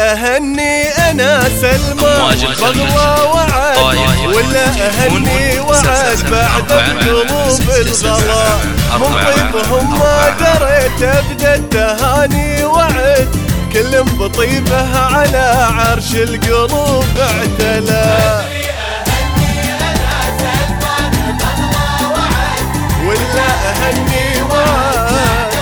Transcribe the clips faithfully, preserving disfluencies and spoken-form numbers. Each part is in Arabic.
أهني أنا سلمان بغلى وعد، ولا أهني وعد بعد القلوب الغلا، من طيبهم ما دريت أبدأ التهاني وعد، كل بطيبه على عرش القلوب اعتلى. ولا أهني وعد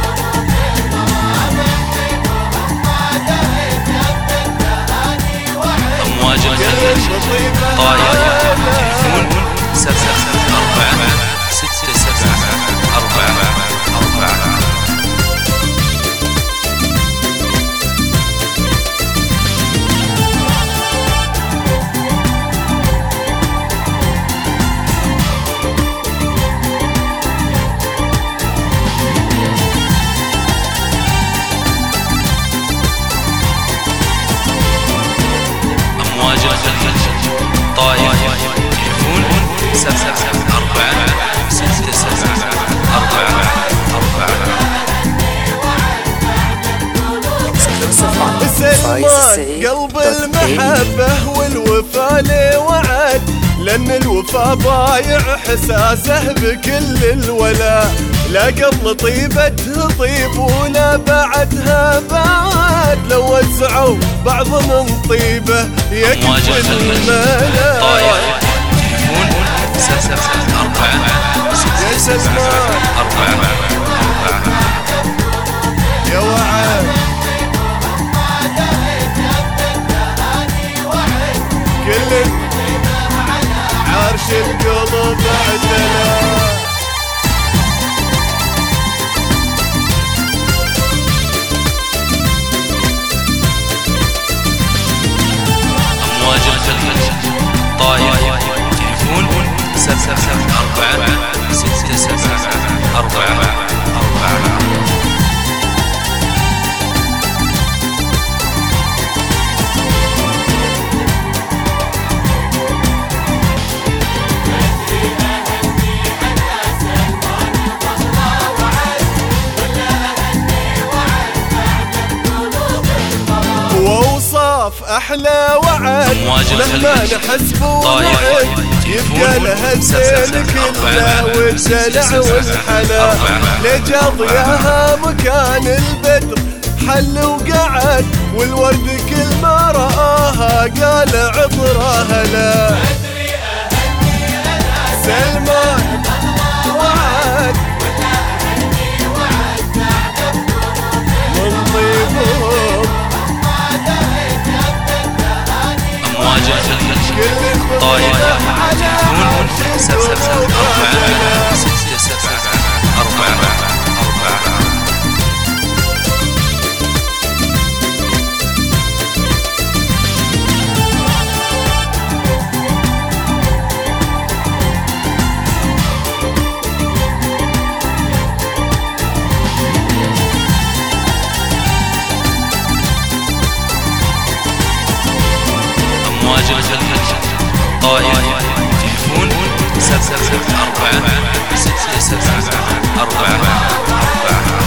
أمواج الخليج طاير تليفون سبعة أربعة ستة سبعة أربعة أربعة. أمواج الخليج طاير تليفون سبعة أربعة ستة سبعة أربعة أربعة. سلمان قلب المحبة والوفا لي وعد، لأن الوفا بايع حساسه بكل الولاء، لا قبل طيبته طيب ولا بعدها بعد، لو وزعوا بعض من طيبه يكفي الملا. طاير تليفون سبعة أربعة ستة سبعة أربعة أربعة. يا وعد كل عرش القلوب اعتلى. أمواج الخليج طاير تليفون سبعة أربعة ستة سبعة أربعة أربعة. ووصاف أحلى وعد مهما نحسب ونعد، يبقى لها الزين كله والدلع والحلا، لجاضياها مكان البدر حل وقعد، والورد كل ما رآها قال عطرها لا. سلمان وعد من طيبهم أمواج الخليج طاير تليفون سبعة أربعة ستة سبعة أربعة أربعة. أمواج الخليج طاير تليفون سبعة أربعة ستة سبعة أربعة أربعة.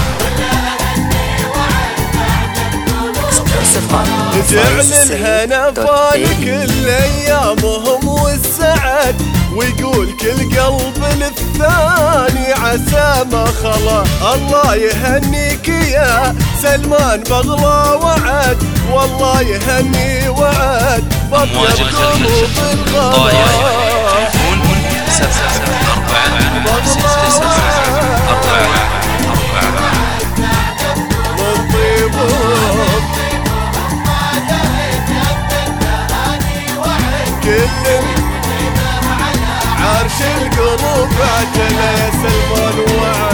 جعل الهنا فالك كل أيامهم والسعد، ويقول كل قلب للثاني عسى ما خلا، الله يهنيك يا سلمان بغلى وعد، والله يهني وعد أمواج الخليج طاير تليفون سبعة أربعة ستة سبعة أربعة أربعة. من طيبهم كل عرش القلوب اعتلى. يا سلمان وعد